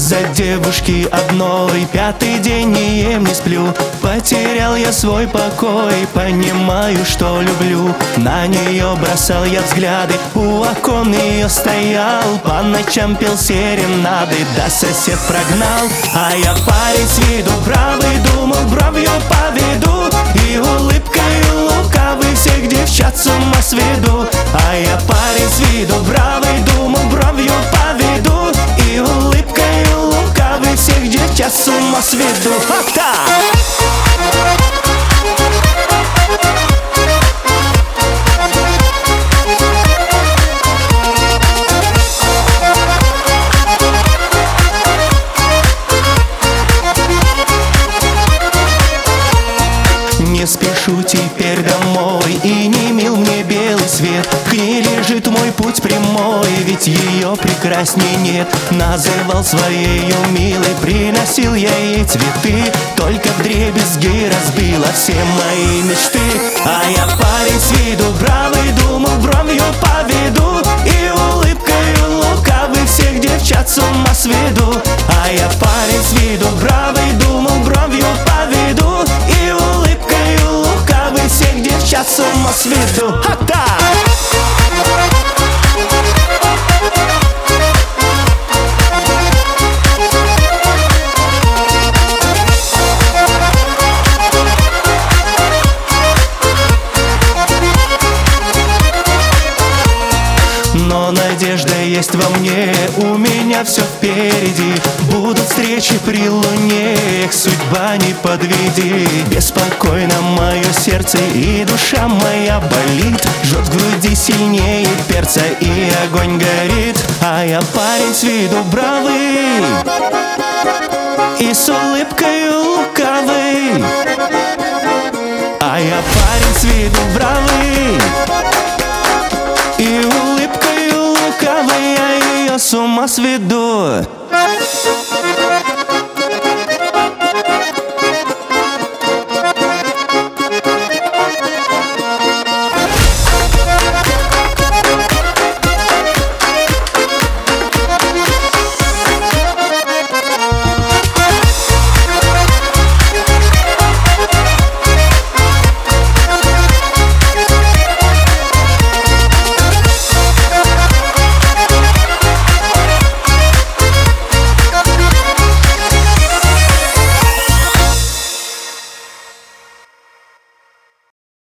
Из-за девушки одной пятый день не ем, не сплю. Потерял я свой покой, понимаю, что люблю. На нее бросал я взгляды, у окон ее стоял, по ночам пел серенады, да сосед прогнал. А я парень с виду бравый, думал, бровью поведу, и улыбкой лукавый всех девчат с ума сведу. А я парень с виду бравый, думал, бровью поведу, и улыбкой лукавый всех девчат с ума сведу. Не спешу теперь домой, и не мил мне белый свет. К ней лежит мой путь прямой, ведь ее прекрасней нет. Называл своею милой, приносил я ей цветы, только вдребезги разбила все мои мечты. А я парень с виду бравый, думал, бровью поведу, и улыбкой лукавый всех девчат с ума сведу. А я парень с виду бравый, думал, бровью поведу, и улыбкой лукавый всех девчат с ума сведу. Но надежда есть во мне, у меня все впереди. Будут встречи при луне, их судьба не подведи. Беспокойно мое сердце и душа моя болит, жжет в груди сильнее перца и огонь горит. А я парень с виду бравый и с улыбкой лукавый. А я парень с виду бравый и улыбкой лукавой, я ее с ума сведу.